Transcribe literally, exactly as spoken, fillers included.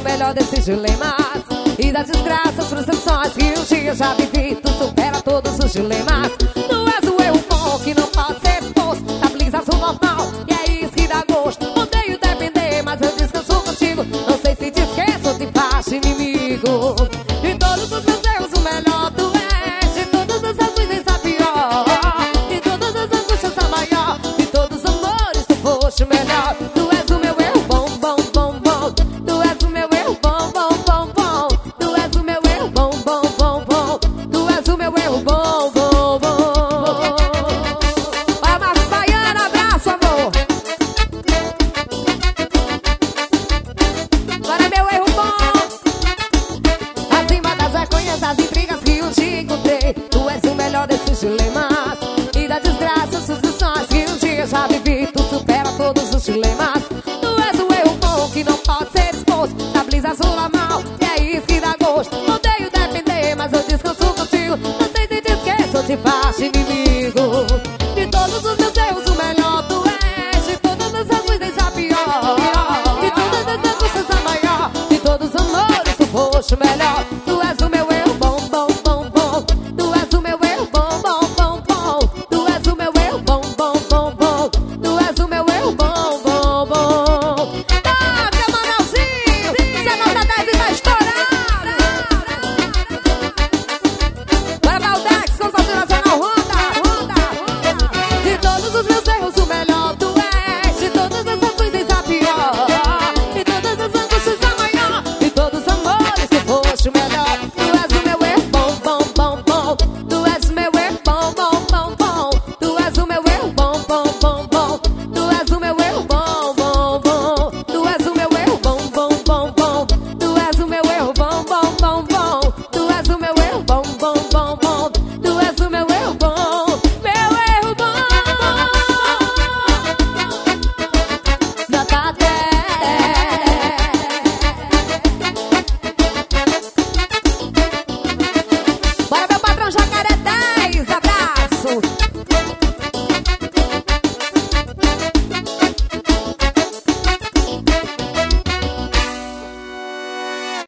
melhor desses dilemas e das desgraças, frustrações que um dia já vivi. Tu supera todos os dilemas. Tu és o eu bom que não pode ser exposto. Estabilizas o normal e é isso que dá gosto. Odeio depender, mas eu descanso contigo. Não sei se te esqueço ou te faço inimigo. De todos os meus erros o melhor tu és. De todas as razões a pior. De todas as angústias a maior. De todos os amores tu foste o melhor. Tu és o meu eu bom, bom, bom, bom. Tu és o meu eu bom, bom, bom, bom. Tu és o meu eu bom, bom, bom, bom. Tu és o meu eu bom, bom, bom. Ó, Marcos Baiano, abraço, amor. Agora meu erro bom. Acima das vergonhas, das intrigas que um dia encontrei. Tu és o melhor desses dilemas e das desgraças, frustrações que um dia já vivi. Tu supera todos os dilemas. Tu és o eu bom que não pode ser exposto. Estabilizas o normal e é isso que dá gosto. Odeio depender, mas eu descanso contigo. Não sei se te esqueço ou te faço inimigo. De todos os meus erros o melhor tu és. De todas as razões a pior. De todas as angústias a maior. De todos os amores tu foste o melhor.